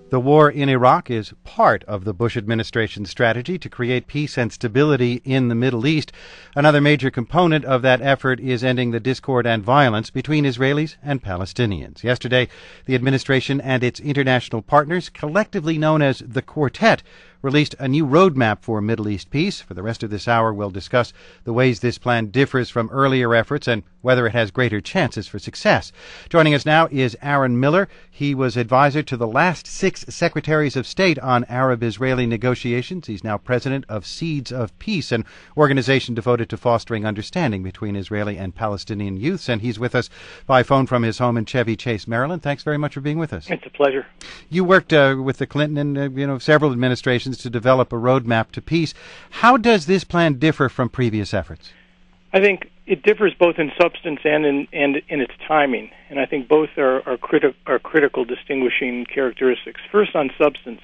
The war in Iraq is part of the Bush administration's strategy to create peace and stability in the Middle East. Another major component of that effort is ending the discord and violence between Israelis and Palestinians. Yesterday, the administration and its international partners, collectively known as the Quartet, released a new roadmap for Middle East peace. For the rest of this hour, we'll discuss the ways this plan differs from earlier efforts and whether it has greater chances for success. Joining us now is Aaron Miller. He was advisor to the last 6 secretaries of state on Arab-Israeli negotiations. He's now president of Seeds of Peace, an organization devoted to fostering understanding between Israeli and Palestinian youths. And he's with us by phone from his home in Chevy Chase, Maryland. Thanks very much for being with us. It's a pleasure. You worked with the Clinton and several administrations to develop a roadmap to peace. How does this plan differ from previous efforts? I think it differs both in substance and in its timing, and I think both are critical distinguishing characteristics. First, on substance,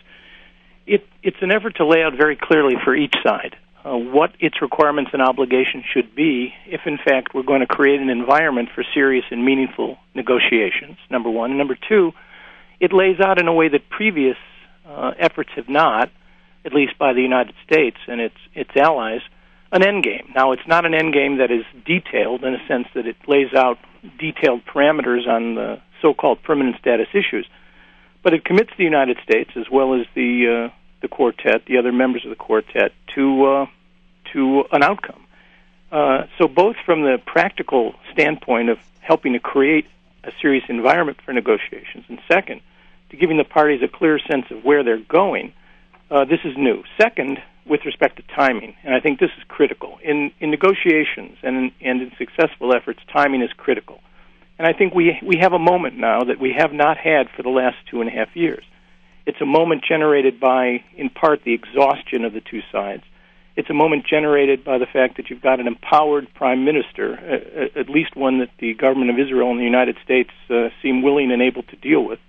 it's an effort to lay out very clearly for each side what its requirements and obligations should be if, in fact, we're going to create an environment for serious and meaningful negotiations, number one. And number two, it lays out in a way that previous efforts have not, at least by the United States and its allies, an endgame. Now, it's not an endgame that is detailed in a sense that it lays out detailed parameters on the so-called permanent status issues, but it commits the United States, as well as the Quartet, the other members of the Quartet, to an outcome. So both from the practical standpoint of helping to create a serious environment for negotiations, and second, to giving the parties a clear sense of where they're going, this is new. Second, with respect to timing, and I think this is critical. In negotiations and in successful efforts, timing is critical. And I think we have a moment now that we have not had for the last 2.5 years. It's a moment generated by, in part, the exhaustion of the two sides. It's a moment generated by the fact that you've got an empowered prime minister, at least one that the government of Israel and the United States seem willing and able to deal with.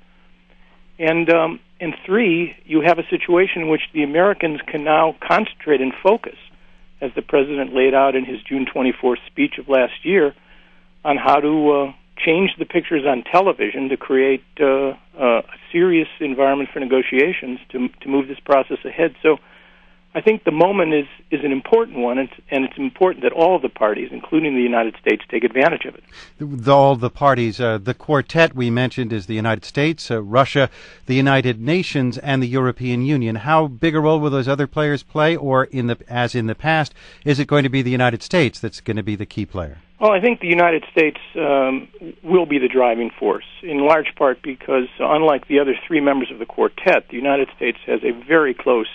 And three, you have a situation in which the Americans can now concentrate and focus, as the president laid out in his June 24th speech of last year, on how to change the pictures on television to create a serious environment for negotiations to move this process ahead. So I think the moment is an important one, and it's important that all of the parties, including the United States, take advantage of it. All the parties, the Quartet we mentioned is the United States, Russia, the United Nations, and the European Union. How big a role will those other players play, or as in the past, is it going to be the United States that's going to be the key player? Well, I think the United States will be the driving force, in large part because, unlike the other 3 members of the Quartet, the United States has a very close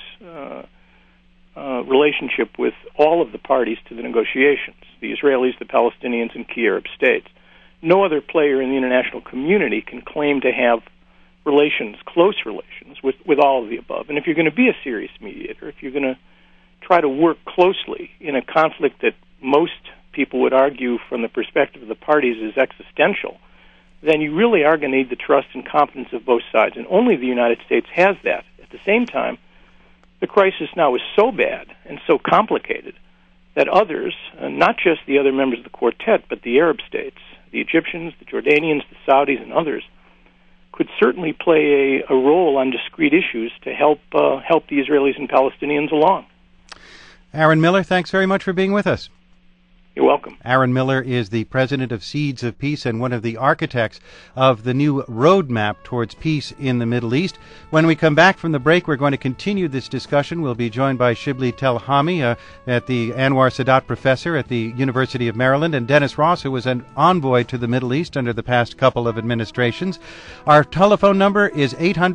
relationship with all of the parties to the negotiations, the Israelis, the Palestinians, and key Arab states. No other player in the international community can claim to have close relations with all of the above. And if you're going to be a serious mediator, if you're going to try to work closely in a conflict that most people would argue from the perspective of the parties is existential, then you really are going to need the trust and confidence of both sides. And only the United States has that. At the same time, the crisis now is so bad and so complicated that others, not just the other members of the Quartet, but the Arab states, the Egyptians, the Jordanians, the Saudis, and others, could certainly play a role on discrete issues to help the Israelis and Palestinians along. Aaron Miller, thanks very much for being with us. You're welcome. Aaron Miller is the president of Seeds of Peace and one of the architects of the new roadmap towards peace in the Middle East. When we come back from the break, we're going to continue this discussion. We'll be joined by Shibli Telhami, at the Anwar Sadat professor at the University of Maryland, and Dennis Ross, who was an envoy to the Middle East under the past couple of administrations. Our telephone number is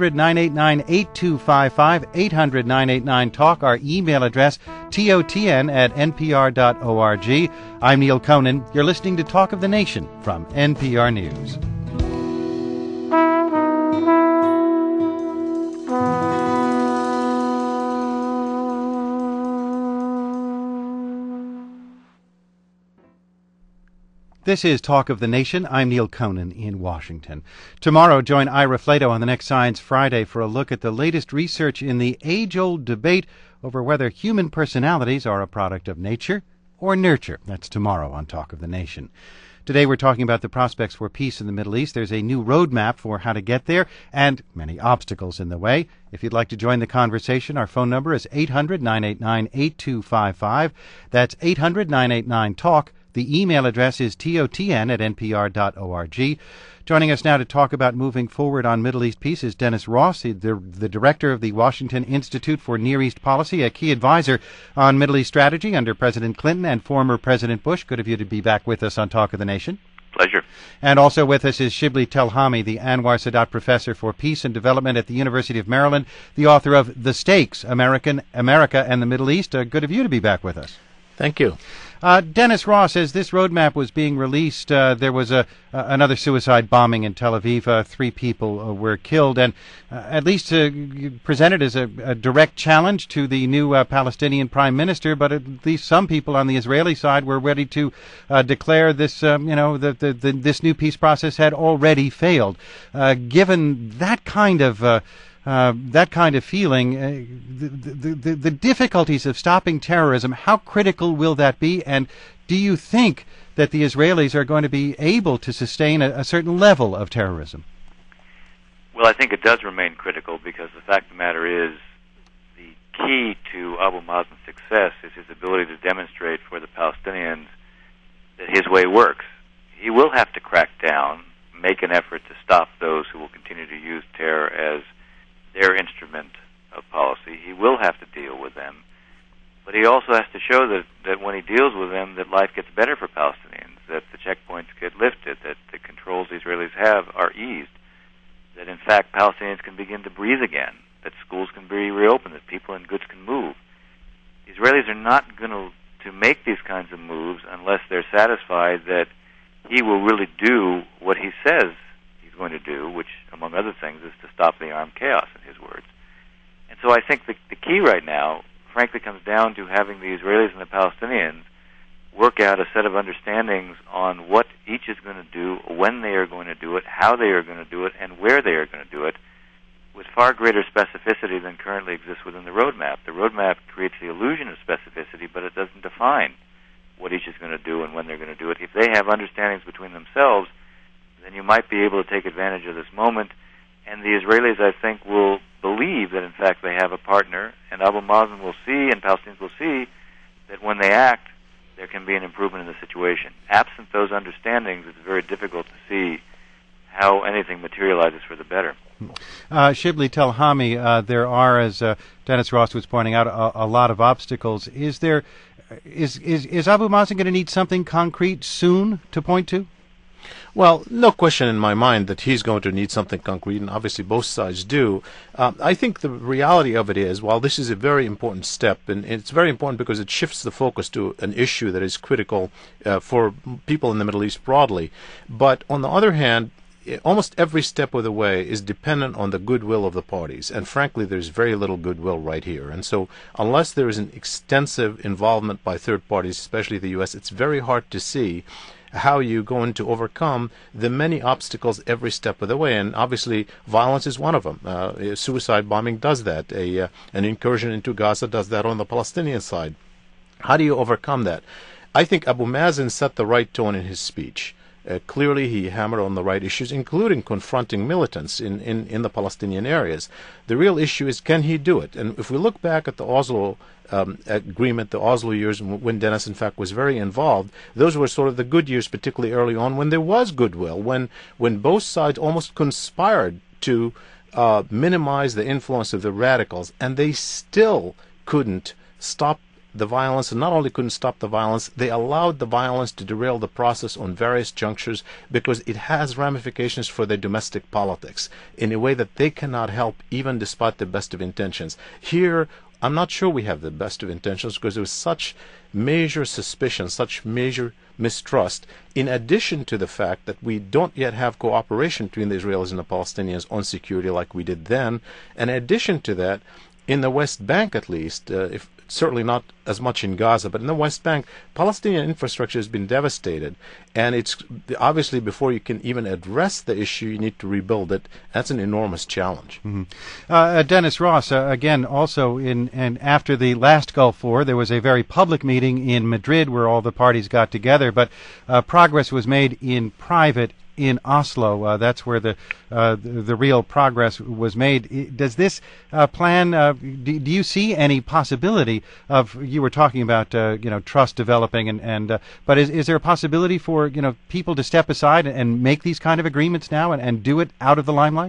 800-989-8255, 800-989-TALK. Our email address, totn@npr.org. I'm Neil Conan. You're listening to Talk of the Nation from NPR News. This is Talk of the Nation. I'm Neil Conan in Washington. Tomorrow, join Ira Flato on the next Science Friday for a look at the latest research in the age-old debate over whether human personalities are a product of nature or nurture. That's tomorrow on Talk of the Nation. Today we're talking about the prospects for peace in the Middle East. There's a new roadmap for how to get there and many obstacles in the way. If you'd like to join the conversation, our phone number is 800-989-8255. That's 800-989-TALK. The email address is totn@npr.org. Joining us now to talk about moving forward on Middle East peace is Dennis Ross, the director of the Washington Institute for Near East Policy, a key advisor on Middle East strategy under President Clinton and former President Bush. Good of you to be back with us on Talk of the Nation. Pleasure. And also with us is Shibli Telhami, the Anwar Sadat Professor for Peace and Development at the University of Maryland, the author of The Stakes, America and the Middle East. Good of you to be back with us. Thank you. Dennis Ross, as this roadmap was being released, there was another suicide bombing in Tel Aviv. 3 people were killed, and at least presented as a direct challenge to the new Palestinian prime minister. But at least some people on the Israeli side were ready to declare this, this new peace process had already failed. Given that kind of feeling, the difficulties of stopping terrorism, how critical will that be? And do you think that the Israelis are going to be able to sustain a certain level of terrorism? Well, I think it does remain critical because the fact of the matter is the key to Abu Mazen's success is his ability to demonstrate for the Palestinians that his way works. He will have to crack down, make an effort to stop those who will continue to use terror as their instrument of policy. He will have to deal with them. But he also has to show that when he deals with them, that life gets better for Palestinians, that the checkpoints get lifted, that the controls the Israelis have are eased, that in fact Palestinians can begin to breathe again, that schools can be reopened, that people and goods can move. The Israelis are not going to make these kinds of moves unless they're satisfied that he will really do what he says going to do, which, among other things, is to stop the armed chaos, in his words. And so I think the key right now, frankly, comes down to having the Israelis and the Palestinians work out a set of understandings on what each is going to do, when they are going to do it, how they are going to do it, and where they are going to do it, with far greater specificity than currently exists within the roadmap. The roadmap creates the illusion of specificity, but it doesn't define what each is going to do and when they're going to do it. If they have understandings between themselves, then you might be able to take advantage of this moment. And the Israelis, I think, will believe that, in fact, they have a partner, and Abu Mazen will see, and Palestinians will see, that when they act, there can be an improvement in the situation. Absent those understandings, it's very difficult to see how anything materializes for the better. Shibli Telhami, there are, as Dennis Ross was pointing out, a lot of obstacles. Is Abu Mazen going to need something concrete soon to point to? Well, no question in my mind that he's going to need something concrete, and obviously both sides do. I think the reality of it is, while this is a very important step, and it's very important because it shifts the focus to an issue that is critical for people in the Middle East broadly, but on the other hand, almost every step of the way is dependent on the goodwill of the parties, and frankly there's very little goodwill right here. And so unless there is an extensive involvement by third parties, especially the U.S., it's very hard to see how you're going to overcome the many obstacles every step of the way. And obviously violence is one of them. Suicide bombing does that. An incursion into Gaza does that on the Palestinian side. How do you overcome that? I think Abu Mazen set the right tone in his speech. Clearly he hammered on the right issues, including confronting militants in the Palestinian areas. The real issue is, can he do it? And if we look back at the Oslo agreement, the Oslo years, when Dennis, in fact, was very involved, those were sort of the good years, particularly early on, when there was goodwill, when both sides almost conspired to minimize the influence of the radicals, and they still couldn't stop the violence. And not only couldn't stop the violence, they allowed the violence to derail the process on various junctures because it has ramifications for their domestic politics in a way that they cannot help, even despite the best of intentions. Here, I'm not sure we have the best of intentions because there was such major suspicion, such major mistrust, in addition to the fact that we don't yet have cooperation between the Israelis and the Palestinians on security like we did then. And in addition to that, in the West Bank at least, if certainly not as much in Gaza, but in the West Bank, Palestinian infrastructure has been devastated. And it's obviously, before you can even address the issue, you need to rebuild it. That's an enormous challenge. Dennis Ross, again, also and after the last Gulf War, there was a very public meeting in Madrid where all the parties got together, but progress was made in private in Oslo. That's where the real progress was made. Does this plan? Do you see any possibility of? You were talking about trust developing, but is there a possibility for people to step aside and make these kind of agreements now and do it out of the limelight?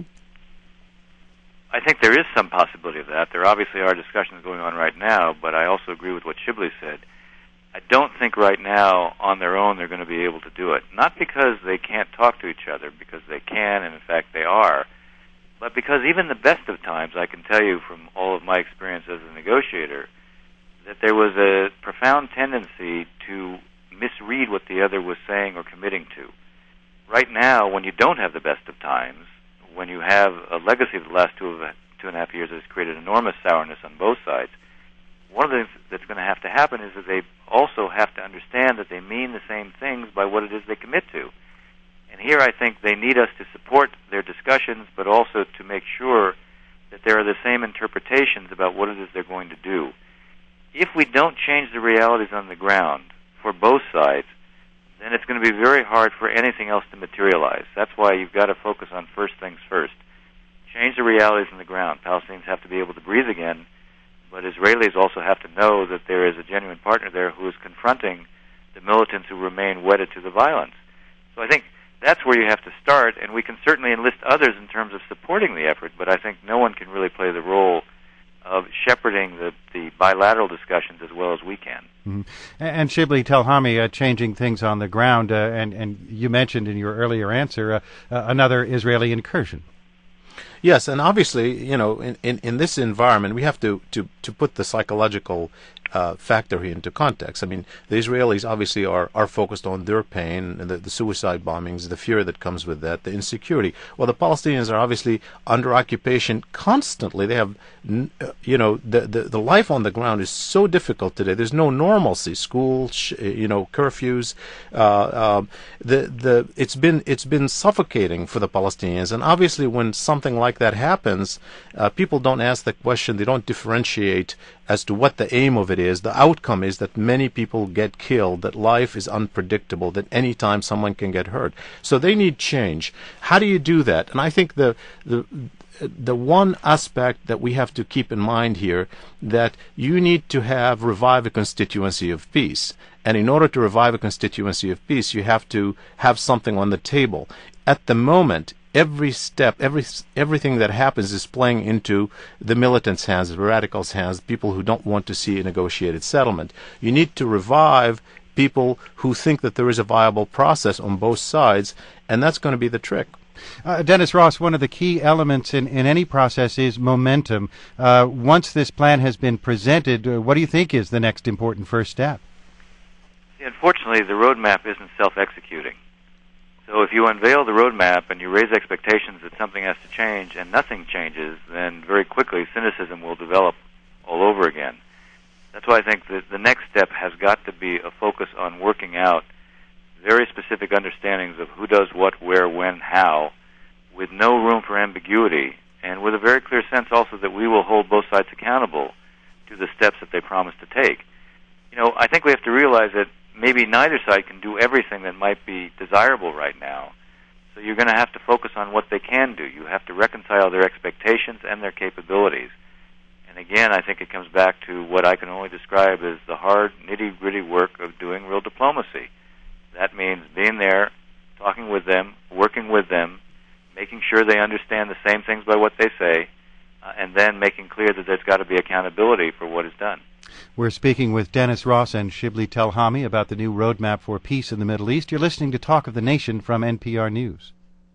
I think there is some possibility of that. There obviously are discussions going on right now, but I also agree with what Shibli said. I don't think right now, on their own, they're going to be able to do it. Not because they can't talk to each other, because they can, and in fact they are, but because even the best of times, I can tell you from all of my experience as a negotiator, that there was a profound tendency to misread what the other was saying or committing to. Right now, when you don't have the best of times, when you have a legacy of the last 2.5 years that has created enormous sourness on both sides, one of the things that's going to have to happen is that they also have to understand that they mean the same things by what it is they commit to. And here I think they need us to support their discussions, but also to make sure that there are the same interpretations about what it is they're going to do. If we don't change the realities on the ground for both sides, then it's going to be very hard for anything else to materialize. That's why you've got to focus on first things first. Change the realities on the ground. Palestinians have to be able to breathe again, but Israelis also have to know that there is a genuine partner there who is confronting the militants who remain wedded to the violence. So I think that's where you have to start, and we can certainly enlist others in terms of supporting the effort, but I think no one can really play the role of shepherding the bilateral discussions as well as we can. Mm-hmm. And Shibli Telhami, changing things on the ground, and you mentioned in your earlier answer another Israeli incursion. Yes, and obviously, in this environment, we have to put the psychological factor here into context. I mean, the Israelis obviously are focused on their pain, and the suicide bombings, the fear that comes with that, the insecurity. Well, the Palestinians are obviously under occupation constantly. They have, the life on the ground is so difficult today. There's no normalcy. School, curfews. It's been suffocating for the Palestinians, and obviously, when something like that happens, people don't ask the question. They don't differentiate as to what the aim of it is. The outcome is that many people get killed, that life is unpredictable, that any time someone can get hurt. So they need change. How do you do that? And I think the one aspect that we have to keep in mind here, that you need to revive a constituency of peace. And in order to revive a constituency of peace, you have to have something on the table. At the moment, every step, everything that happens is playing into the militants' hands, the radicals' hands, people who don't want to see a negotiated settlement. You need to revive people who think that there is a viable process on both sides, and that's going to be the trick. Dennis Ross, one of the key elements in any process is momentum. Once this plan has been presented, what do you think is the next important first step? Unfortunately, the roadmap isn't self-executing. So if you unveil the roadmap and you raise expectations that something has to change and nothing changes, then very quickly cynicism will develop all over again. That's why I think that the next step has got to be a focus on working out very specific understandings of who does what, where, when, how, with no room for ambiguity, and with a very clear sense also that we will hold both sides accountable to the steps that they promise to take. I think we have to realize that maybe neither side can do everything that might be desirable right now. So you're going to have to focus on what they can do. You have to reconcile their expectations and their capabilities. And again, I think it comes back to what I can only describe as the hard, nitty-gritty work of doing real diplomacy. That means being there, talking with them, working with them, making sure they understand the same things by what they say, and then making clear that there's got to be accountability for what is done. We're speaking with Dennis Ross and Shibli Telhami about the new roadmap for peace in the Middle East. You're listening to Talk of the Nation from NPR News.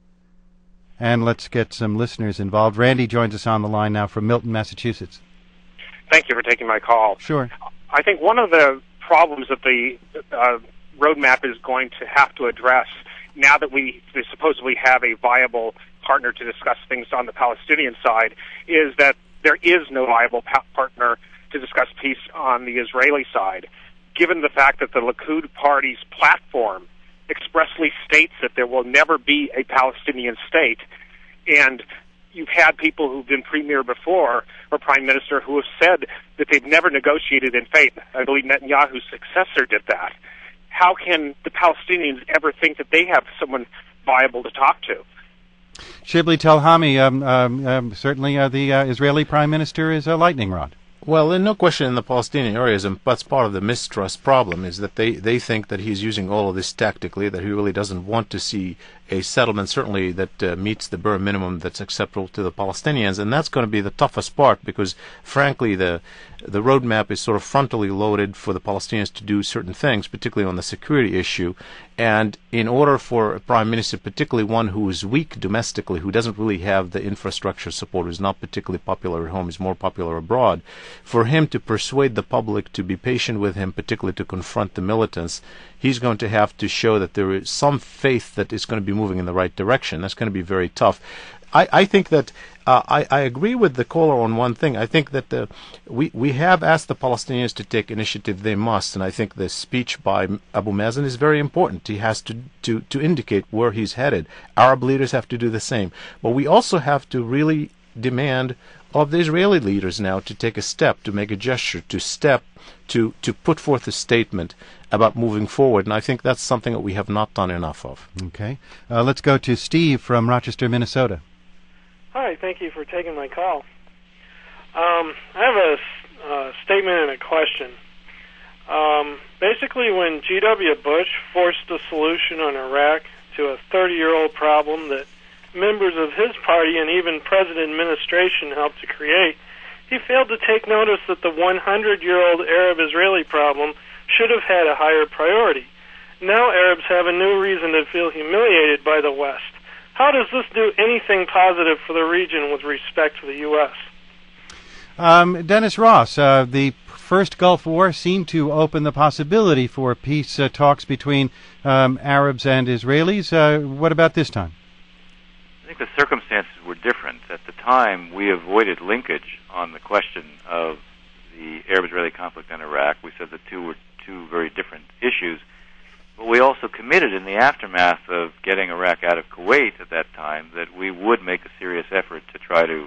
And let's get some listeners involved. Randy joins us on the line now from Milton, Massachusetts. Thank you for taking my call. Sure. I think one of the problems that the roadmap is going to have to address, now that we supposedly have a viable partner to discuss things on the Palestinian side, is that there is no viable partner to discuss peace on the Israeli side, given the fact that the Likud party's platform expressly states that there will never be a Palestinian state, and you've had people who've been premier before or prime minister who have said that they've never negotiated in faith. I believe Netanyahu's successor did that. How can the Palestinians ever think that they have someone viable to talk to? Shibli Telhami, certainly the Israeli prime minister is a lightning rod. Well, no question in the Palestinian areas, and that's part of the mistrust problem, is that they think that he's using all of this tactically, that he really doesn't want to see a settlement, certainly that meets the bare minimum that's acceptable to the Palestinians, and that's going to be the toughest part because, frankly, the roadmap is sort of frontally loaded for the Palestinians to do certain things, particularly on the security issue, and in order for a prime minister, particularly one who is weak domestically, who doesn't really have the infrastructure support, who's not particularly popular at home, is more popular abroad, for him to persuade the public to be patient with him, particularly to confront the militants, he's going to have to show that there is some faith that it's going to be moving in the right direction. That's going to be very tough. I think that I agree with the caller on one thing. I think that we have asked the Palestinians to take initiative. They must, and I think the speech by Abu Mazen is very important. He has to indicate where he's headed. Arab leaders have to do the same. But we also have to really demand of the Israeli leaders now to take a step, to make a gesture, to put forth a statement about moving forward, and I think that's something that we have not done enough of. Okay. Let's go to Steve from Rochester, Minnesota. Hi, thank you for taking my call. I have a statement and a question. Basically, when G.W. Bush forced a solution on Iraq to a 30-year-old problem that members of his party and even President administration helped to create, he failed to take notice that the 100-year-old Arab-Israeli problem should have had a higher priority. Now Arabs have a new reason to feel humiliated by the West. How does this do anything positive for the region with respect to the U.S.? Dennis Ross, the first Gulf War seemed to open the possibility for peace talks between Arabs and Israelis. What about this time? I think the circumstances were different. At the time, we avoided linkage on the question of the Arab-Israeli conflict in Iraq. We said the two were two very different issues. But we also committed in the aftermath of getting Iraq out of Kuwait at that time that we would make a serious effort to try to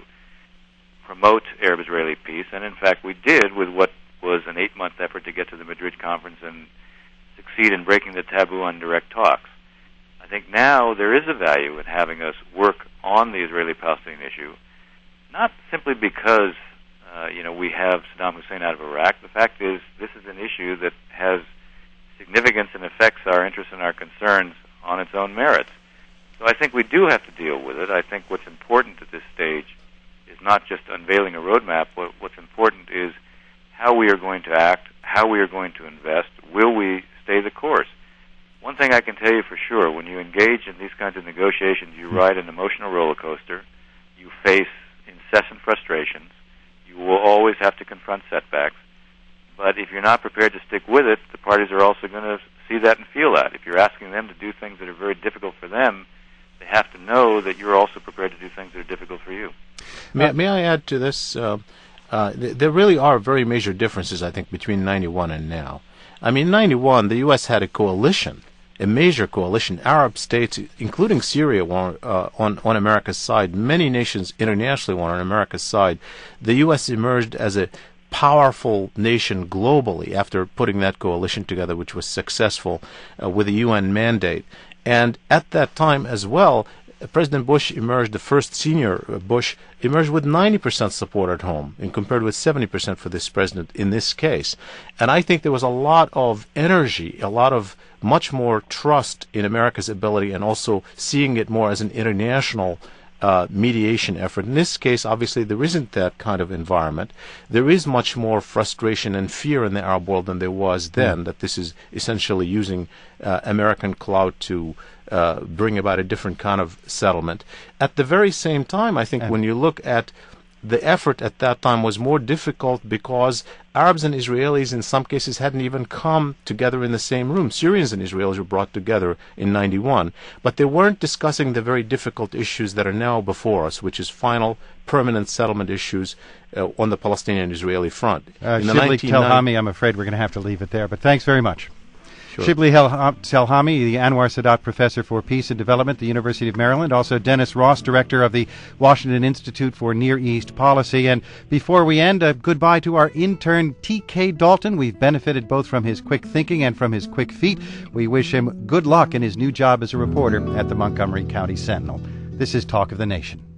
promote Arab-Israeli peace. And in fact, we did with what was an 8-month effort to get to the Madrid conference and succeed in breaking the taboo on direct talks. I think now there is a value in having us work on the Israeli-Palestinian issue, not simply because we have Saddam Hussein out of Iraq. The fact is, this is an issue that has significance and affects our interests and our concerns on its own merits. So I think we do have to deal with it. I think what's important at this stage is not just unveiling a roadmap. What's important is how we are going to act, how we are going to invest. Will we stay the course? One thing I can tell you for sure, when you engage in these kinds of negotiations, you ride an emotional roller coaster. You face incessant frustrations. You will always have to confront setbacks. But if you're not prepared to stick with it, the parties are also going to see that and feel that. If you're asking them to do things that are very difficult for them, they have to know that you're also prepared to do things that are difficult for you. May I add to this? There really are very major differences, I think, between 91 and now. I mean, in 91, the U.S. had a coalition, a major coalition. Arab states, including Syria, were on America's side. Many nations internationally were on America's side. The U.S. emerged as a powerful nation globally after putting that coalition together, which was successful with a UN mandate. And at that time as well, President Bush emerged, the first senior Bush, emerged with 90% support at home, and compared with 70% for this president in this case. And I think there was a lot of energy, a lot of much more trust in America's ability, and also seeing it more as an international mediation effort. In this case, obviously, there isn't that kind of environment. There is much more frustration and fear in the Arab world than there was then, that this is essentially using American clout to bring about a different kind of settlement. At the very same time, I think when you look at the effort at that time was more difficult because Arabs and Israelis in some cases hadn't even come together in the same room. Syrians and Israelis were brought together in 91, but they weren't discussing the very difficult issues that are now before us, which is final permanent settlement issues on the Palestinian-Israeli front. Shibli Telhami, I'm afraid we're going to have to leave it there, but thanks very much. Sure. Shibli Telhami, the Anwar Sadat Professor for Peace and Development at the University of Maryland. Also Dennis Ross, Director of the Washington Institute for Near East Policy. And before we end, a goodbye to our intern, T.K. Dalton. We've benefited both from his quick thinking and from his quick feet. We wish him good luck in his new job as a reporter at the Montgomery County Sentinel. This is Talk of the Nation.